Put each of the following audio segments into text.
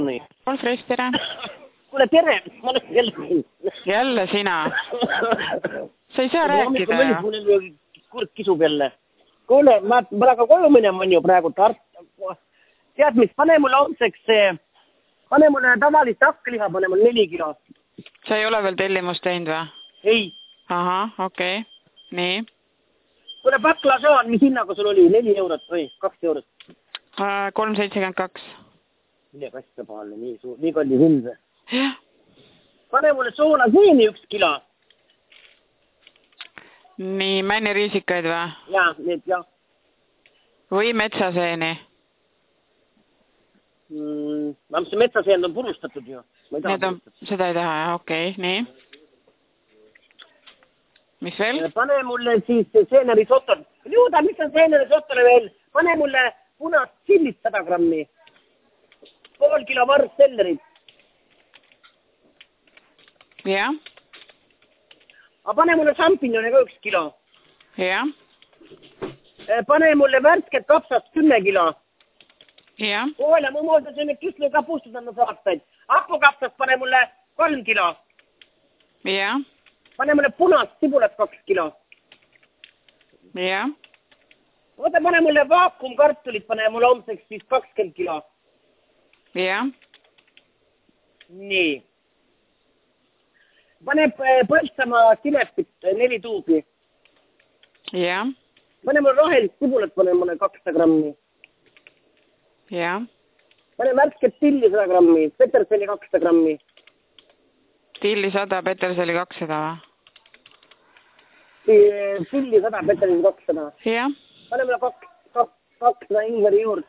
Wolf Reis, tere. Kuule, tere, ma olen jälle siin. Jälle sina. Sa ei saa rääkida ja. Mul kurt kisub jälle. Kuule, ma praegu koju minema on ju praegu tead mis, pane mulle homseks see, pane mulle tavalist hakkeliha, pane mulle 4 kilo. Sa ei ole veel tellimust teinud või? Ei. Aha, okei. Nii. Kuule, baklažaan, mis hinnaga sul oli? 4 eurot või 2 eurot? 3,72. Mille kasta pahale, nii kalli hind. Jah. Pane mulle soonaseeni 1 kilo. Nii, männiriisikaid või? Jaa, need jah. Või metsaseeni? See metsaseen on purustatud ju. Seda ei taha, jah, okei, nii. Mis veel? Pane mulle siis seenerisotto. Juuda, mis on seenerisottole veel? Pane mulle punast sillit 100 grammi. Pool kilo varssellerit. Jah. Aga pane mulle šampinjone ka 1 kilo. Jah. Pane mulle värsket kapsast 10 kilo. Jah. Oole, ma mõelda need küsle kapustad on saataid. Hapukapsast pane mulle 3 kilo. Jah. Pane mulle punast sibulat 2 kilo. Jah. Oota, pane mulle vaakumkartulit, pane mulle homseks siis 20 kilo. Jah. Nii. Pane Põltsamaa sinepit 4 tuubi. Jah. Pane mulle rohelist sibulat, pane mulle 200 grammi. Jah. Pane värsket tilli 100 grammi, peterseli 200 grammi. Tilli 100, peterseli 200 või? Tilli 100, peterseli 200. Jah. Pane mulle 200 ingveri juurde.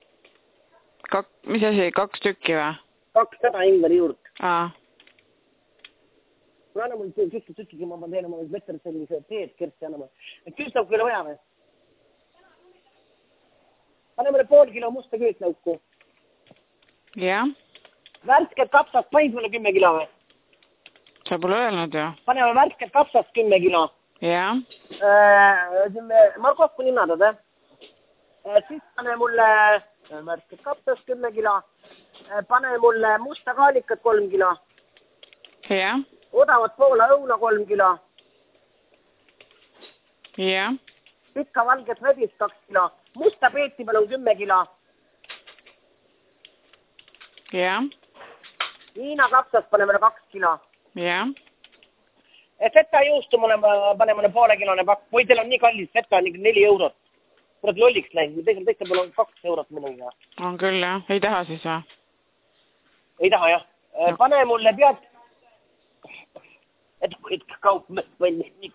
Mis asi, 2 tükki või? 200 ingveri juurde. Aa. Anna mul tükki, ma pean teile mulle peterseli teed kersti annama. Küüslauku ei ole vaja või? Pane mulle pool kilo musta küüslauku. Jah. Värsket kapsast panid mulle 10 kilo või? Sa pole öelnud ju. Pane mulle värsket kapsast 10 kilo. Jah. Markovku nimetad, siis pane mulle värsket kapsast 10 kilo. Pane mulle musta kaalikat 3 kilo. Jah. Odavat Poola õuna 3 kilo. Jah. Pikka valget redist 2 kilo. Musta peeti palun 10 kilo. Jah. Hiina kapsast pane mulle 2 kilo. Jah. Seta juustu pane mulle poole kilone pakk. Või teil on nii kallis, seta on 4 eurot. Kurat lolliks läinud, teiste pole 2 eurot minuga. On küll jah, ei taha siis või? Ei taha jah. Pane mulle pead... Et kaupmees välja.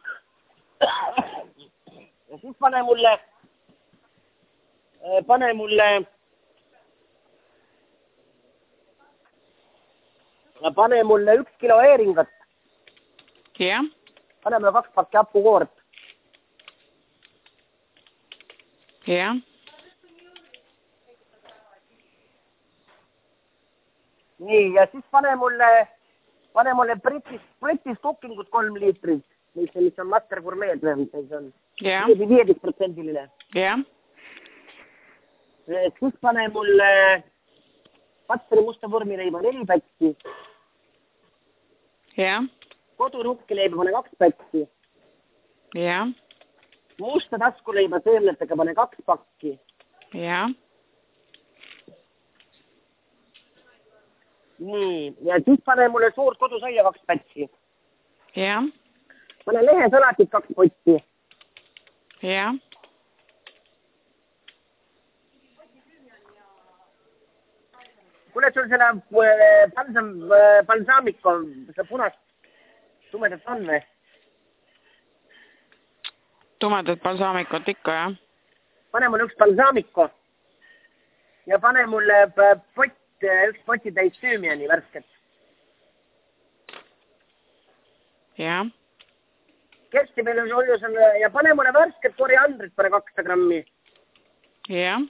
Ja siis pane mulle 1 kilo eeringat. Jah. Pane mulle 2 pakki hapukoort. Jah. Nii, ja siis pane mulle British cookingut 3 liitrit, mis on Master Gourmet, see on 15%-line. Jah. Siis pane mulle Patseri musta vormileiba 4 pätsi. Jah. Kodurukkileiba pane 2 pätsi. Jah. Musta taskuleiba seemnetega pane 2 pakki. Jah. Nii, ja siis pane mulle suurt kodusaia 2 pätsi. Jah. Pane lehesalatit 2 potti. Jah. Kuule, sul selle balsaamiko, see punast tumedat on või? Tumedat balsaamikot ikka, jah. Pane mulle 1 balsaamiko ja pane mulle 1 poti täis süümiani värsket. Jah. Kersti meil on oljus ja pane mulle värsket koriandrit, pane 200 grammi. Jah.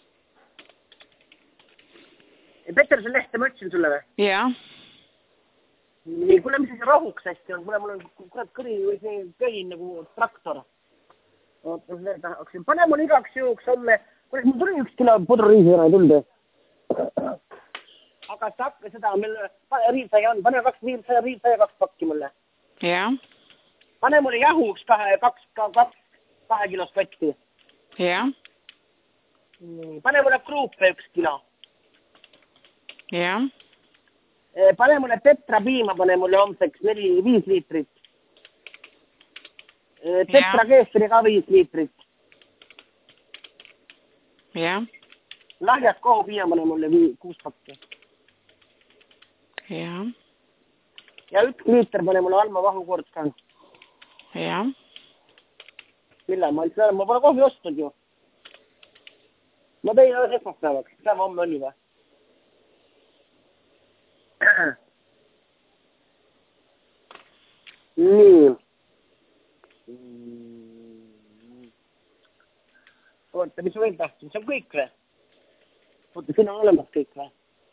Peter, see lehte ma ütlesin sulle või? Jah. Nii, kuule, mis see rahuks hästi on? Mul on kurat kõri või see köhin nagu traktor. Pane mul igaks juhuks homme, kuule, mul tuli 1 kilo pudruriisi ära ei tulnud. aga sa hakka seda, meil riivsai on, pane 2 pakki mulle. Jah. Pane mulle jahuks 2 kilost kotti. Jah. Pane mulle kruupe 1 kilo. Jah. Pane mulle Tetra piima, pane mulle homseks 5 liitrit. Tetra keestri ka 5 liitrit. Jah. Lahjad kohupiima pane mulle 6 pakki. Jah. Ja 1 liiter pane mulle Alma vahukords ka. Jah. Millal ma pole kohvi ostnud ju. Ma tein alles esmaspäevaks. Päeva homme oli või? Nii. Oota, mis veel tahtsin? See on kõik või? Oota, siin on olemas kõik või?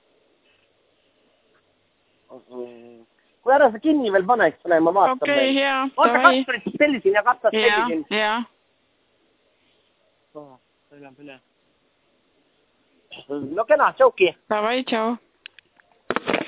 Kui ära sa kinni veel paneks, ma vaatan veel. Okei, hea. Oota, 2 tulitud tellisin ja 2 tellisin. Jah. No kena, tšauki. Davai, tšau.